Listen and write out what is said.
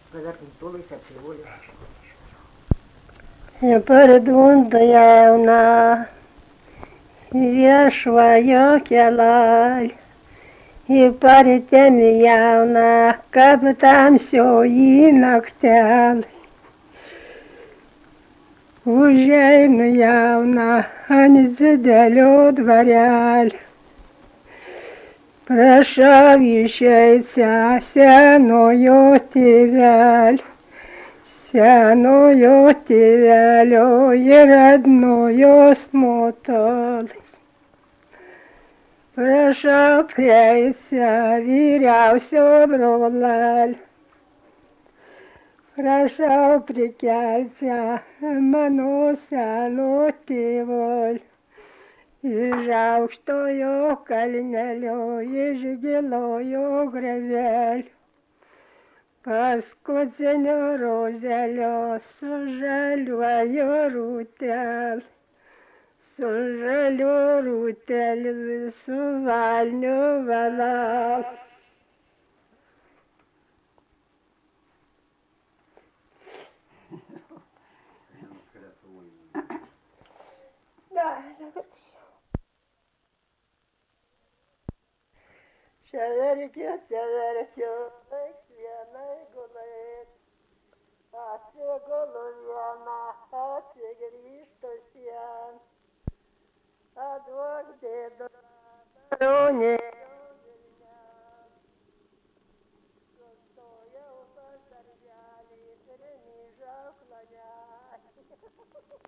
Pardunda jauna, viešvajo kelal, į paritėmi jauna, kaip tamsioji naktel. Užeinu jauna, ant didelio dvarelio. Prašau išeit senojo tėvelio. Senojo tėvelio ir radnojos motolis. Prašau prieiti vyriausio brolelio. Prašau prikelti mano seno tėvolį. Iš aukštojo kalnelio, iš gilojo grevelio. Paskutinio rozelio su žaliuoju rūteliu, su žaliu rūteliu, su valniu valau. Ševerkio, kiekvienai gulait, atsigulu vieną, atsigrįžtu sien, atduok dėdu baronėjo Vilnian. Sustojau pas darželį, primyžau klanelį.